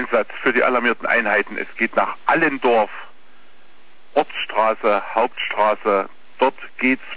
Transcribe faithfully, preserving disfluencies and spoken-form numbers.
Einsatz für die alarmierten Einheiten. Es geht nach Allendorf, Ortsstraße, Hauptstraße. Dort geht's